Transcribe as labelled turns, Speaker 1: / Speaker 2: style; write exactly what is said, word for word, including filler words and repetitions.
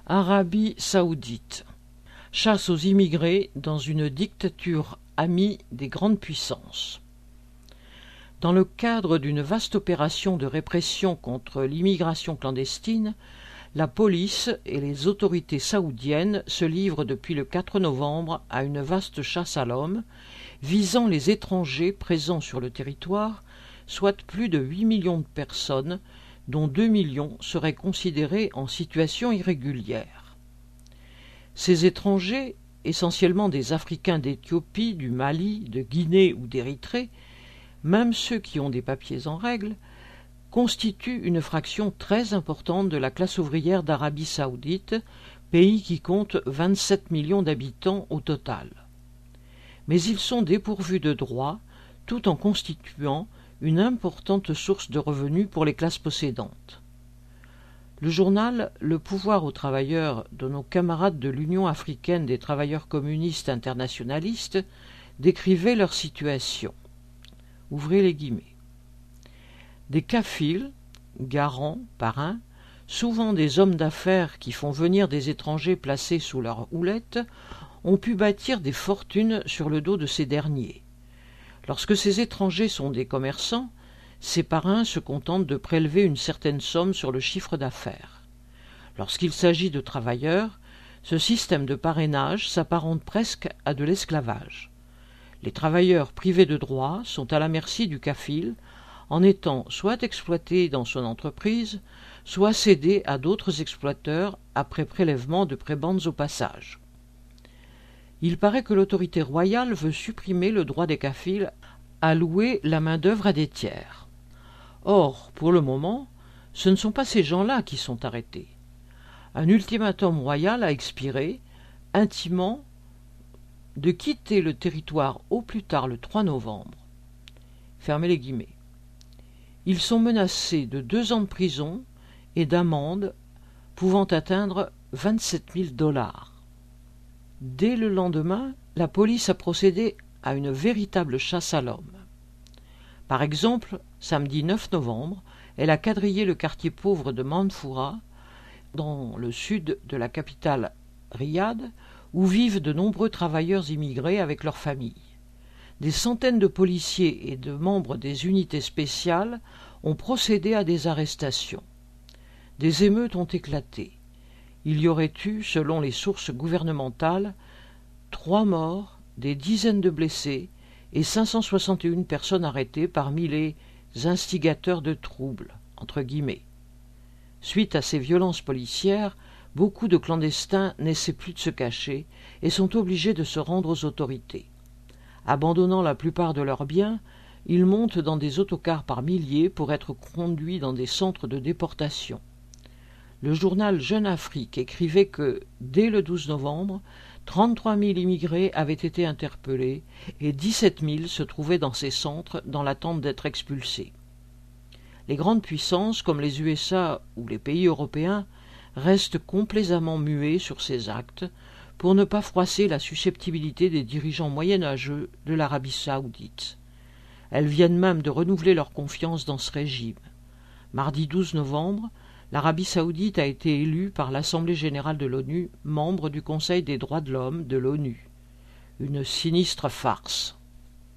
Speaker 1: Arabie saoudite. Chasse aux immigrés dans une dictature amie des grandes puissances. Dans le cadre d'une vaste opération de répression contre l'immigration clandestine, la police et les autorités saoudiennes se livrent depuis le quatre novembre à une vaste chasse à l'homme, visant les étrangers présents sur le territoire, soit plus de huit millions de personnes, dont deux millions seraient considérés en situation irrégulière. Ces étrangers, essentiellement des Africains d'Éthiopie, du Mali, de Guinée ou d'Érythrée, même ceux qui ont des papiers en règle, constituent une fraction très importante de la classe ouvrière d'Arabie saoudite, pays qui compte vingt-sept millions d'habitants au total. Mais ils sont dépourvus de droits, tout en constituant une importante source de revenus pour les classes possédantes. Le journal Le pouvoir aux travailleurs de nos camarades de l'Union africaine des travailleurs communistes internationalistes décrivait leur situation. Ouvrez les guillemets. Des kafils, garants, parrains, souvent des hommes d'affaires qui font venir des étrangers placés sous leur houlette, ont pu bâtir des fortunes sur le dos de ces derniers. Lorsque ces étrangers sont des commerçants, ces parrains se contentent de prélever une certaine somme sur le chiffre d'affaires. Lorsqu'il s'agit de travailleurs, ce système de parrainage s'apparente presque à de l'esclavage. Les travailleurs privés de droits sont à la merci du kafil, en étant soit exploités dans son entreprise, soit cédés à d'autres exploiteurs après prélèvement de prébendes au passage. Il paraît que l'autorité royale veut supprimer le droit des kafils à louer la main-d'œuvre à des tiers. Or, pour le moment, ce ne sont pas ces gens-là qui sont arrêtés. Un ultimatum royal a expiré, intimant de quitter le territoire au plus tard le trois novembre. Fermez les guillemets. Ils sont menacés de deux ans de prison et d'amende pouvant atteindre vingt-sept mille dollars. Dès le lendemain, la police a procédé à une véritable chasse à l'homme. Par exemple, samedi neuf novembre, elle a quadrillé le quartier pauvre de Manfoura, dans le sud de la capitale Riyad, où vivent de nombreux travailleurs immigrés avec leurs familles. Des centaines de policiers et de membres des unités spéciales ont procédé à des arrestations. Des émeutes ont éclaté. Il y aurait eu, selon les sources gouvernementales, trois morts, des dizaines de blessés et cinq cent soixante et une personnes arrêtées parmi les « instigateurs de troubles ». Entre guillemets. Suite à ces violences policières, beaucoup de clandestins n'essaient plus de se cacher et sont obligés de se rendre aux autorités. Abandonnant la plupart de leurs biens, ils montent dans des autocars par milliers pour être conduits dans des centres de déportation. Le journal Jeune Afrique écrivait que, dès le douze novembre, trente-trois mille immigrés avaient été interpellés et dix-sept mille se trouvaient dans ces centres dans l'attente d'être expulsés. Les grandes puissances, comme les U S A ou les pays européens, restent complaisamment muets sur ces actes pour ne pas froisser la susceptibilité des dirigeants moyenâgeux de l'Arabie saoudite. Elles viennent même de renouveler leur confiance dans ce régime. Mardi douze novembre, l'Arabie saoudite a été élue par l'Assemblée générale de l'ONU, membre du Conseil des droits de l'homme de l'ONU. Une sinistre farce.